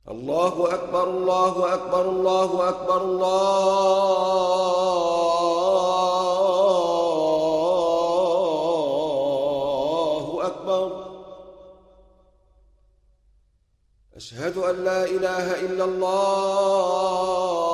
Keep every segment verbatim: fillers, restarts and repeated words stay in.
الله أكبر الله أكبر الله أكبر الله أكبر. أشهد أن لا إله إلا الله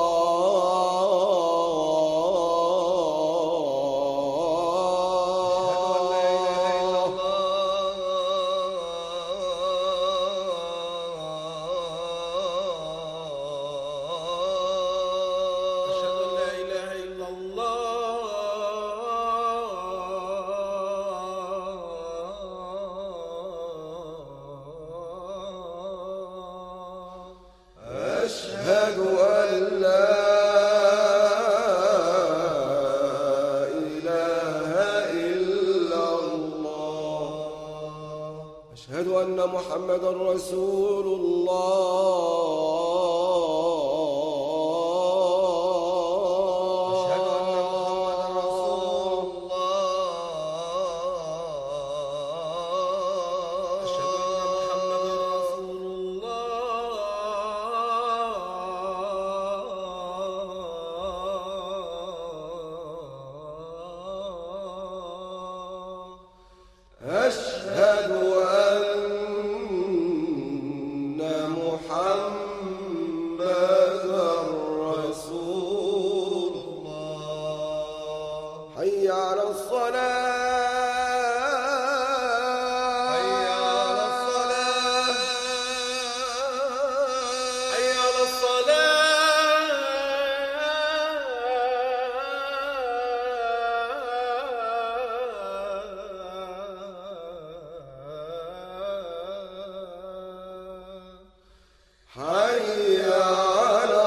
أشهد أن لا إله إلا الله. أشهد أن محمدًا رسول الله. أشهد أن محمدًا رسول الله. حي على الصلاة حي على الصلاة حي على حي على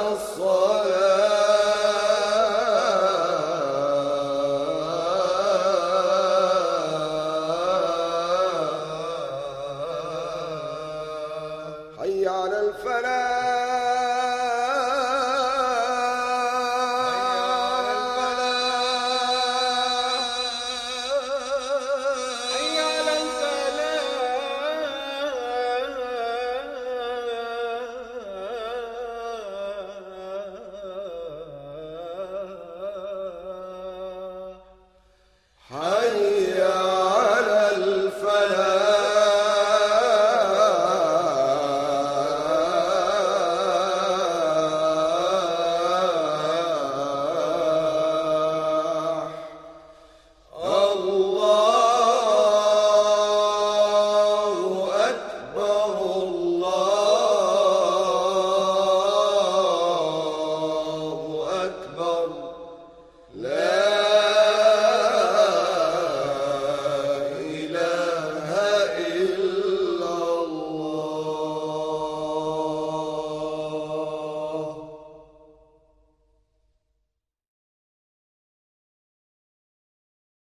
الصلاة حي على الفلاح.